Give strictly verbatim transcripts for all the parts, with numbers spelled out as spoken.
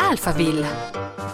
Alphaville.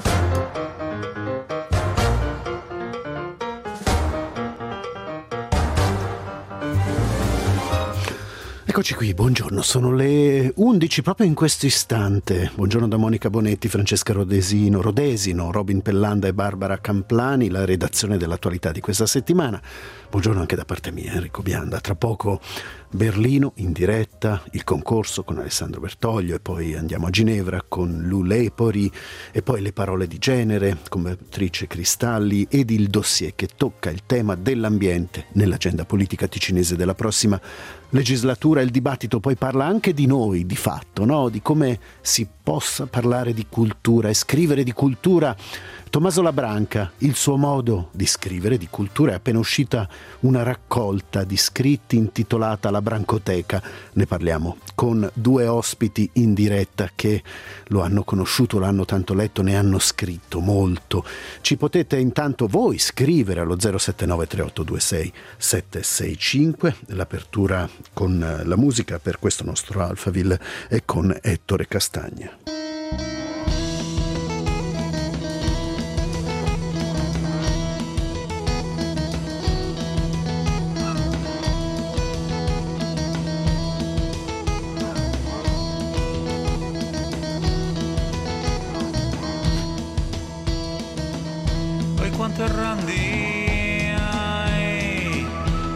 Eccoci qui, buongiorno, sono le undici proprio in questo istante. Buongiorno da Monica Bonetti, Francesca Rodesino, Rodesino, Robin Pellanda e Barbara Camplani, la redazione dell'attualità di questa settimana. Buongiorno anche da parte mia, Enrico Bianda. Tra poco Berlino in diretta, il concorso con Alessandro Bertoglio e poi andiamo a Ginevra con Lou Lepori e poi le parole di genere con Beatrice Cristalli ed il dossier che tocca il tema dell'ambiente nell'agenda politica ticinese della prossima legislatura. Il dibattito poi parla anche di noi, di fatto, no? Di come si possa parlare di cultura e scrivere di cultura. Tommaso Labranca, il suo modo di scrivere di cultura, è appena uscita una raccolta di scritti intitolata La Brancoteca. Ne parliamo con due ospiti in diretta che lo hanno conosciuto, l'hanno tanto letto, ne hanno scritto molto. Ci potete intanto voi scrivere allo zero sette nove tre otto due sei sette sei cinque. L'apertura con la musica per questo nostro Alphaville è con Ettore Castagna. Quanto errandi hai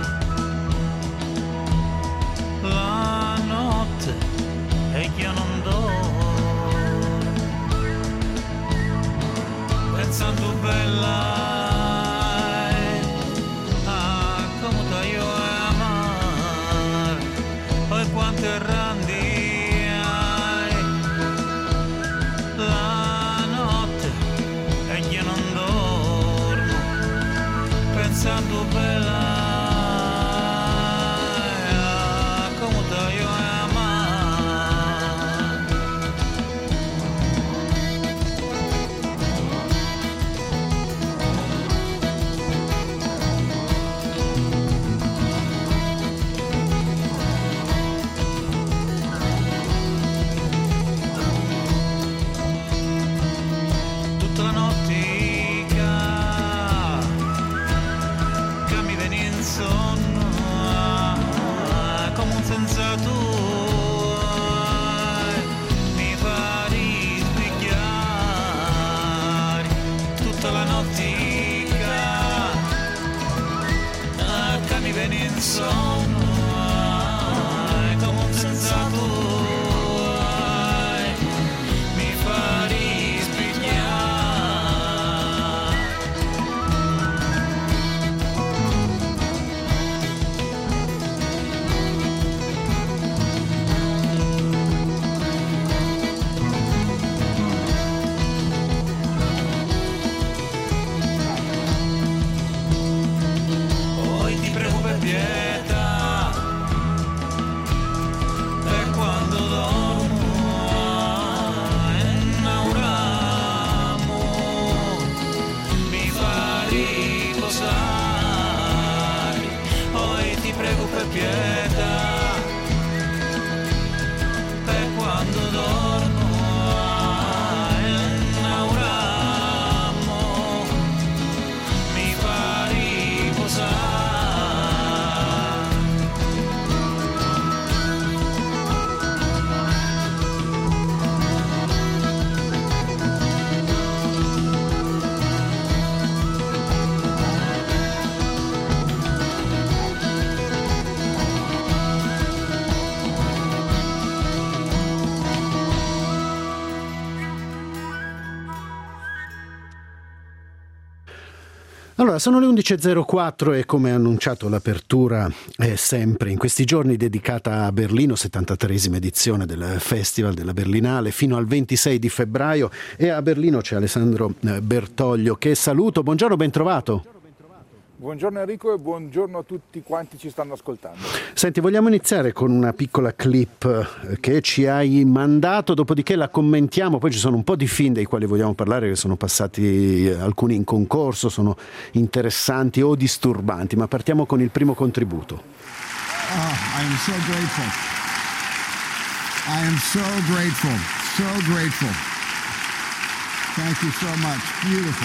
la notte e io non dormo, pensando bella a come ti io amare. Poi quanto errandi hai la notte e io non dormo, pensando bella come te io tutta la notte sonno come un senza tu mi fa risvegliare tutta la nottica che mi viene in sonno come un senza tu mi fa risvegliare. Pietà, e quando dormo innamoramo mi fa riposare. Poi ti prego per pietà, e quando dormo innamoramo mi fa riposare. Allora, sono le undici e zero quattro e come annunciato l'apertura è sempre in questi giorni dedicata a Berlino, settantatreesima edizione del Festival della Berlinale fino al ventisei di febbraio, e a Berlino c'è Alessandro Bertoglio che saluto. Buongiorno, ben trovato. Buongiorno Enrico e buongiorno a tutti quanti ci stanno ascoltando. Senti, vogliamo iniziare con una piccola clip che ci hai mandato, dopodiché la commentiamo, poi ci sono un po' di film dei quali vogliamo parlare, che sono passati alcuni in concorso, sono interessanti o disturbanti, ma partiamo con il primo contributo. Oh, I am so grateful. I am so grateful, so grateful. Thank you so much. Beautiful.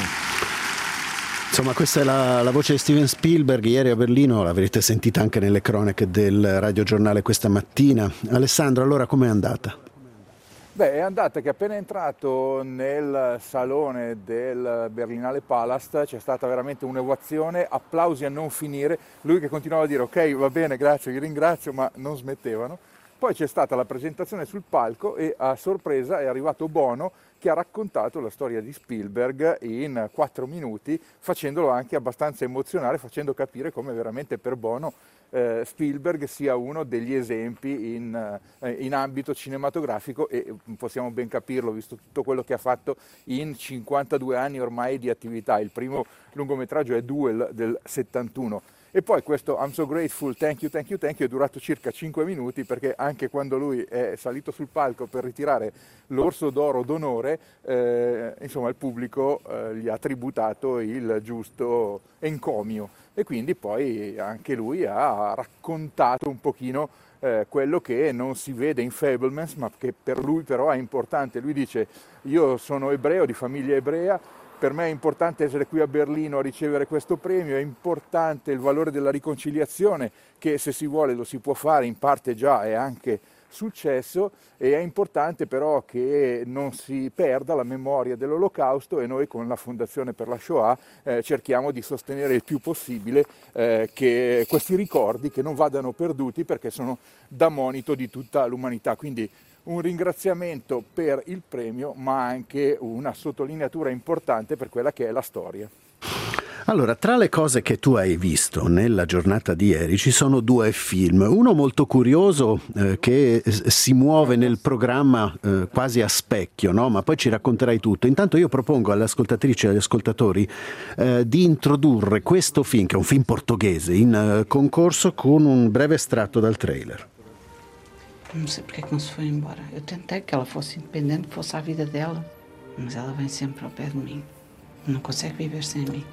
Insomma, questa è la, la voce di Steven Spielberg. Ieri a Berlino l'avrete sentita anche nelle cronache del radiogiornale questa mattina. Alessandro, allora com'è andata? Beh, è andata che appena entrato nel salone del Berlinale Palast c'è stata veramente un'ovazione, applausi a non finire, lui che continuava a dire ok, va bene, grazie, vi ringrazio, ma non smettevano. Poi c'è stata la presentazione sul palco e a sorpresa è arrivato Bono, che ha raccontato la storia di Spielberg in quattro minuti, facendolo anche abbastanza emozionale, facendo capire come veramente per Bono eh, Spielberg sia uno degli esempi in, eh, in ambito cinematografico, e possiamo ben capirlo visto tutto quello che ha fatto in cinquantadue anni ormai di attività. Il primo lungometraggio è Duel del settantuno. E poi questo I'm so grateful, thank you, thank you, thank you è durato circa cinque minuti, perché anche quando lui è salito sul palco per ritirare l'Orso d'Oro d'onore, eh, insomma il pubblico eh, gli ha tributato il giusto encomio, e quindi poi anche lui ha raccontato un pochino eh, quello che non si vede in Fabelmans, ma che per lui però è importante. Lui dice: io sono ebreo, di famiglia ebrea, per me è importante essere qui a Berlino a ricevere questo premio, è importante il valore della riconciliazione, che se si vuole lo si può fare, in parte già è anche successo, e è importante però che non si perda la memoria dell'Olocausto, e noi con la Fondazione per la Shoah eh, cerchiamo di sostenere il più possibile eh, che questi ricordi che non vadano perduti, perché sono da monito di tutta l'umanità. Quindi un ringraziamento per il premio, ma anche una sottolineatura importante per quella che è la storia. Allora, tra le cose che tu hai visto nella giornata di ieri ci sono due film, uno molto curioso eh, che si muove nel programma eh, quasi a specchio, no? Ma poi ci racconterai tutto. Intanto io propongo alle ascoltatrici e agli ascoltatori eh, di introdurre questo film, che è un film portoghese, in eh, concorso con un breve estratto dal trailer. Não sei porque é que não se foi embora. Eu tentei que ela fosse independente, que fosse a vida dela, mas ela vem sempre ao pé de mim. Não consegue viver sem mim.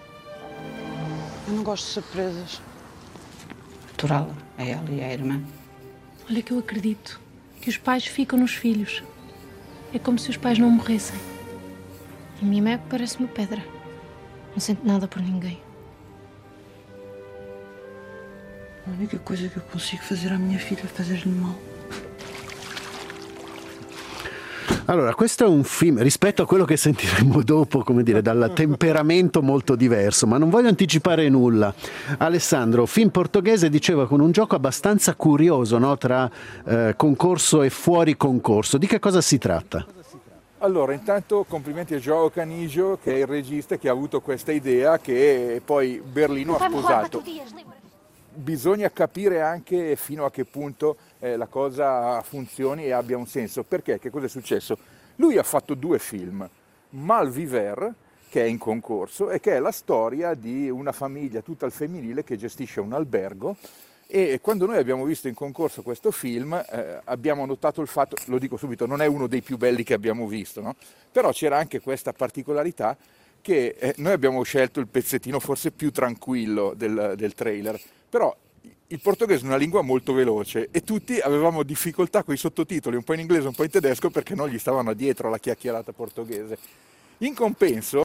Eu não gosto de surpresas. Aturá-la, a ela e a irmã. Olha que eu acredito que os pais ficam nos filhos. É como se os pais não morressem. A minha mãe parece-me pedra. Não sente nada por ninguém. A única coisa que eu consigo fazer à minha filha é fazer-lhe mal. Allora, questo è un film, rispetto a quello che sentiremo dopo, come dire, dal temperamento molto diverso, ma non voglio anticipare nulla. Alessandro, film portoghese, diceva, con un gioco abbastanza curioso, no? Tra eh, concorso e fuori concorso. Di che cosa si tratta? Allora, intanto complimenti a João Canigio, che è il regista che ha avuto questa idea, che poi Berlino ha sposato. Bisogna capire anche fino a che punto eh, la cosa funzioni e abbia un senso. Perché? Che cosa è successo? Lui ha fatto due film, Malviver, che è in concorso, e che è la storia di una famiglia tutta al femminile che gestisce un albergo, e quando noi abbiamo visto in concorso questo film eh, abbiamo notato il fatto, lo dico subito, non è uno dei più belli che abbiamo visto, no? Però c'era anche questa particolarità che eh, noi abbiamo scelto il pezzettino forse più tranquillo del, del trailer, però il portoghese è una lingua molto veloce e tutti avevamo difficoltà con i sottotitoli, un po' in inglese, un po' in tedesco, perché non gli stavano dietro alla chiacchierata portoghese. In compenso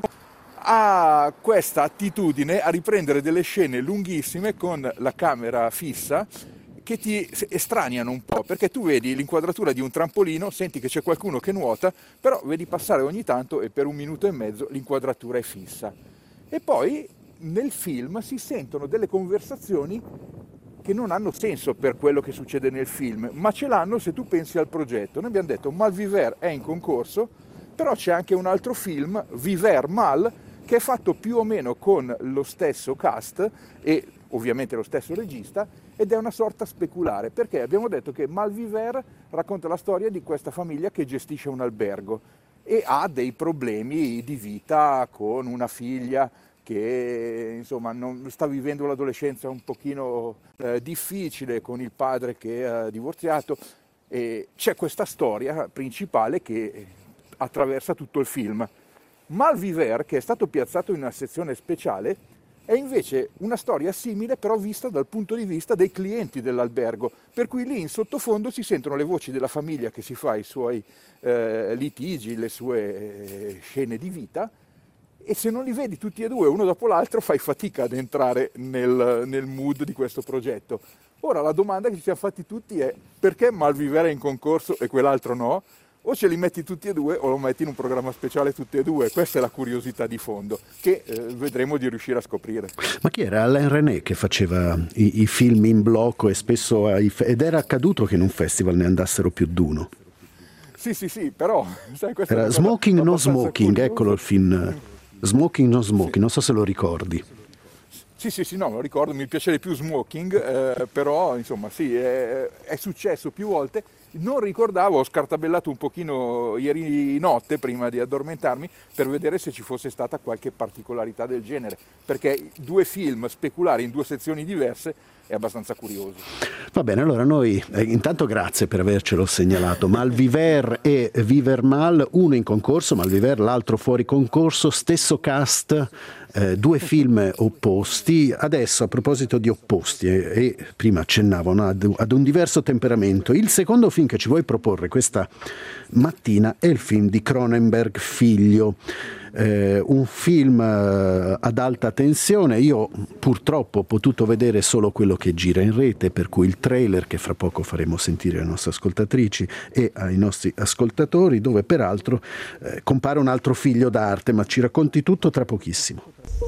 ha questa attitudine a riprendere delle scene lunghissime con la camera fissa che ti estraniano un po', perché tu vedi l'inquadratura di un trampolino, senti che c'è qualcuno che nuota, però vedi passare ogni tanto e per un minuto e mezzo l'inquadratura è fissa. E poi nel film si sentono delle conversazioni che non hanno senso per quello che succede nel film, ma ce l'hanno se tu pensi al progetto. Noi abbiamo detto Malviver è in concorso, però c'è anche un altro film, Viver Mal, che è fatto più o meno con lo stesso cast e ovviamente lo stesso regista, ed è una sorta speculare, perché abbiamo detto che Malviver racconta la storia di questa famiglia che gestisce un albergo e ha dei problemi di vita con una figlia che insomma non, sta vivendo l'adolescenza un pochino eh, difficile con il padre che è divorziato, e c'è questa storia principale che attraversa tutto il film. Malviver, che è stato piazzato in una sezione speciale, È invece una storia simile però vista dal punto di vista dei clienti dell'albergo, per cui lì in sottofondo si sentono le voci della famiglia che si fa i suoi eh, litigi, le sue eh, scene di vita, e se non li vedi tutti e due uno dopo l'altro fai fatica ad entrare nel, nel mood di questo progetto. Ora la domanda che ci siamo fatti tutti è: perché Malvivere è in concorso e quell'altro no? O ce li metti tutti e due o lo metti in un programma speciale tutti e due. Questa è la curiosità di fondo che eh, vedremo di riuscire a scoprire. Ma chi era? Alain René che faceva i, i film in blocco e spesso ai, ed era accaduto che in un festival ne andassero più d'uno. Sì, sì, sì, però sai, questa era è Smoking No curiosa. Smoking, eccolo il film Smoking No Smoking, sì. Non so se lo ricordi. Sì, sì, sì, no, lo ricordo, mi piace di più Smoking, eh, però insomma sì, è, è successo più volte. Non ricordavo, ho scartabellato un pochino ieri notte prima di addormentarmi per vedere se ci fosse stata qualche particolarità del genere, perché due film speculari in due sezioni diverse è abbastanza curioso. Va bene, allora noi eh, intanto grazie per avercelo segnalato. Malvivere e Viver Mal, uno in concorso, Malvivere, l'altro fuori concorso, stesso cast, eh, due film opposti. Adesso a proposito di opposti, eh, e prima accennavano ad, ad un diverso temperamento, il secondo film che ci vuoi proporre questa mattina è il film di Cronenberg, Figlio. Eh, un film eh, ad alta tensione. Io purtroppo ho potuto vedere solo quello che gira in rete, per cui il trailer che fra poco faremo sentire alle nostre ascoltatrici e ai nostri ascoltatori, dove peraltro eh, compare un altro figlio d'arte, ma ci racconti tutto tra pochissimo.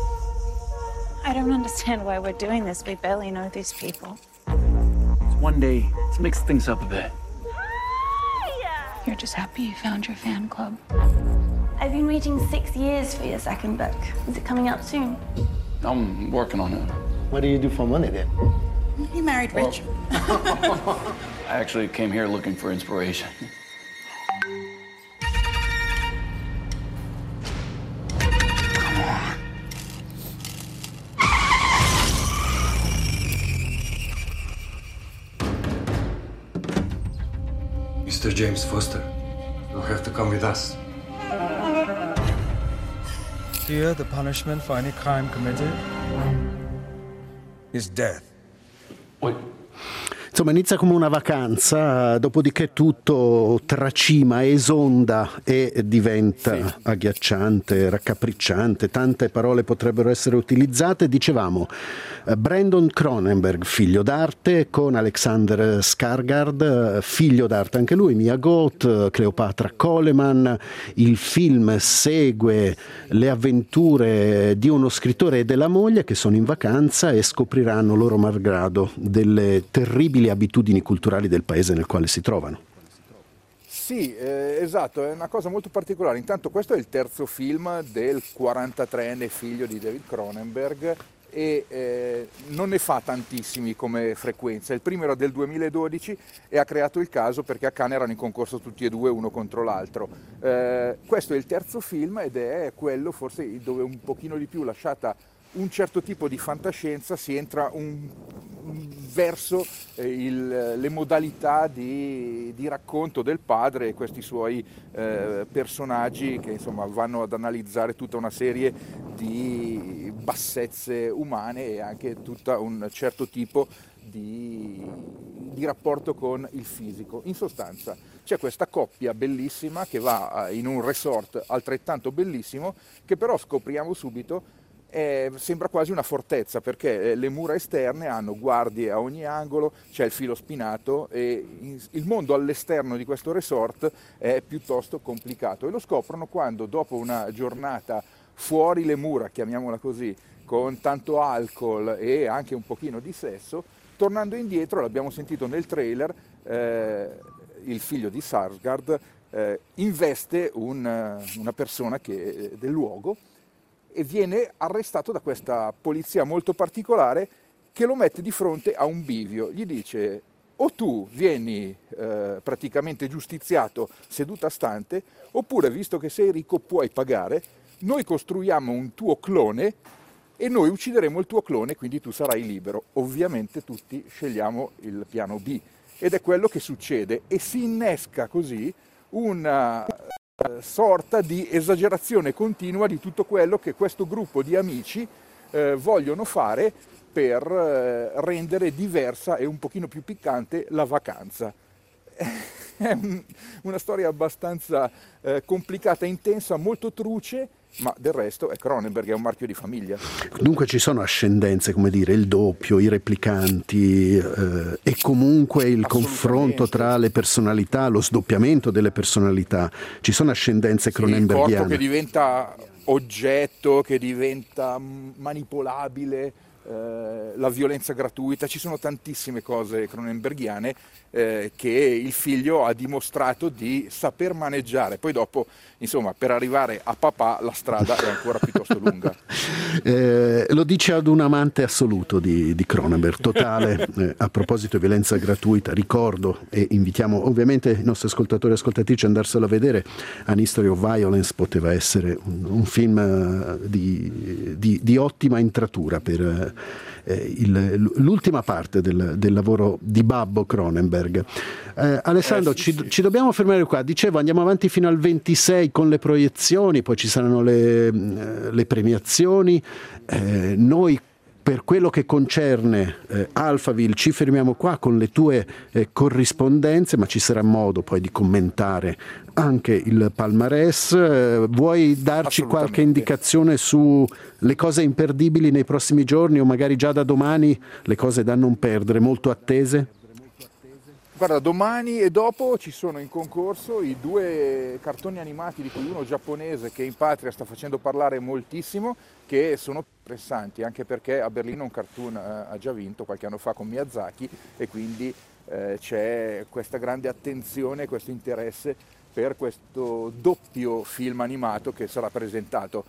I don't understand why we're doing this. We barely know these people. One day to mix things up a bit. You're just happy you found your fan club. I've been waiting six years for your second book. Is it coming out soon? I'm working on it. What do you do for money then? You married rich. I actually came here looking for inspiration. Come on. Mister James Foster, you'll have to come with us. Here, the punishment for any crime committed is death. What? Insomma, inizia come una vacanza, dopodiché tutto tracima, esonda e diventa sì. agghiacciante, raccapricciante. Tante parole potrebbero essere utilizzate. Dicevamo, Brandon Cronenberg, figlio d'arte, con Alexander Skarsgård, figlio d'arte anche lui, Mia Goth, Cleopatra Coleman. Il film segue le avventure di uno scrittore e della moglie che sono in vacanza e scopriranno loro malgrado delle terribili abitudini culturali del paese nel quale si trovano. Sì, eh, esatto, è una cosa molto particolare. Intanto questo è il terzo film del quarantatreenne figlio di David Cronenberg e eh, non ne fa tantissimi come frequenza. Il primo era del duemiladodici e ha creato il caso perché a Cannes erano in concorso tutti e due uno contro l'altro. Eh, questo è il terzo film ed è quello forse dove un pochino di più, lasciata un certo tipo di fantascienza, si entra un, un verso eh, il, le modalità di, di racconto del padre e questi suoi eh, personaggi che insomma vanno ad analizzare tutta una serie di bassezze umane e anche tutto un certo tipo di, di rapporto con il fisico. In sostanza c'è questa coppia bellissima che va in un resort altrettanto bellissimo, che però scopriamo subito Eh, sembra quasi una fortezza, perché le mura esterne hanno guardie a ogni angolo, c'è il filo spinato e il mondo all'esterno di questo resort è piuttosto complicato e lo scoprono quando, dopo una giornata fuori le mura, chiamiamola così, con tanto alcol e anche un pochino di sesso, tornando indietro, l'abbiamo sentito nel trailer, eh, il figlio di Skarsgård eh, investe un, una persona che, del luogo, e viene arrestato da questa polizia molto particolare che lo mette di fronte a un bivio. Gli dice: o tu vieni eh, praticamente giustiziato seduta stante, oppure, visto che sei ricco, puoi pagare, noi costruiamo un tuo clone e noi uccideremo il tuo clone, quindi tu sarai libero. Ovviamente tutti scegliamo il piano B ed è quello che succede e si innesca così una sorta di esagerazione continua di tutto quello che questo gruppo di amici eh, vogliono fare per eh, rendere diversa e un pochino più piccante la vacanza. È un, una storia abbastanza eh, complicata, intensa, molto truce, ma del resto è Cronenberg, è un marchio di famiglia. Dunque ci sono ascendenze, come dire, il doppio, i replicanti eh, e comunque il confronto tra le personalità, lo sdoppiamento delle personalità. Ci sono ascendenze sì, cronenberghiane. Il corpo che diventa oggetto, che diventa manipolabile, eh, la violenza gratuita, ci sono tantissime cose cronenberghiane eh, che il figlio ha dimostrato di saper maneggiare. Poi dopo, insomma, per arrivare a papà la strada è ancora piuttosto lunga. Eh, lo dice ad un amante assoluto di, di Cronenberg, totale. Eh, a proposito di violenza gratuita, ricordo e invitiamo ovviamente i nostri ascoltatori e ascoltatrici ad andarselo a vedere. An History of Violence poteva essere un, un film di, di, di ottima intratura per eh, il, l'ultima parte del, del lavoro di Babbo Cronenberg. Eh, Alessandro, eh, sì, ci, sì. ci dobbiamo fermare qua. Dicevo, andiamo avanti fino al ventisei con le proiezioni, poi ci saranno le, le premiazioni. Eh, noi per quello che concerne eh, Alphaville ci fermiamo qua con le tue eh, corrispondenze, ma ci sarà modo poi di commentare anche il palmarès. Eh, vuoi darci qualche indicazione su le cose imperdibili nei prossimi giorni o magari già da domani le cose da non perdere, molto attese? Guarda, domani e dopo ci sono in concorso i due cartoni animati, di cui uno giapponese che in patria sta facendo parlare moltissimo, che sono pressanti, anche perché a Berlino un cartoon eh, ha già vinto qualche anno fa con Miyazaki e quindi eh, c'è questa grande attenzione, questo interesse per questo doppio film animato che sarà presentato.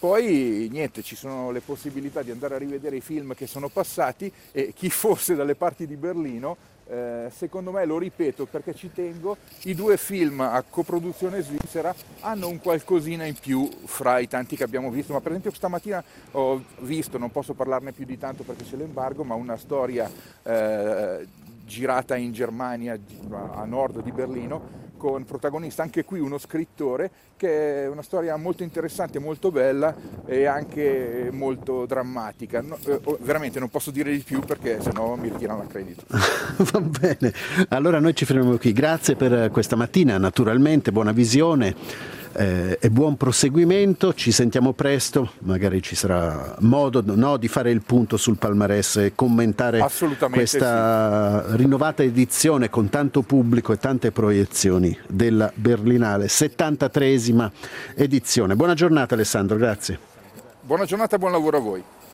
Poi niente, ci sono le possibilità di andare a rivedere i film che sono passati e chi fosse dalle parti di Berlino, eh, secondo me, lo ripeto perché ci tengo, i due film a coproduzione svizzera hanno un qualcosina in più fra i tanti che abbiamo visto, ma per esempio stamattina ho visto, non posso parlarne più di tanto perché c'è l'embargo, ma una storia eh, girata in Germania, a nord di Berlino, con protagonista anche qui uno scrittore, che è una storia molto interessante, molto bella e anche molto drammatica. No, eh, veramente non posso dire di più perché sennò mi ritirano l'accredito. Va bene, allora noi ci fermiamo qui. Grazie per questa mattina, naturalmente, buona visione. Eh, e buon proseguimento, ci sentiamo presto, magari ci sarà modo no, di fare il punto sul palmarès e commentare questa sì. rinnovata edizione con tanto pubblico e tante proiezioni della Berlinale, settantatreesima edizione. Buona giornata Alessandro, grazie. Buona giornata e buon lavoro a voi.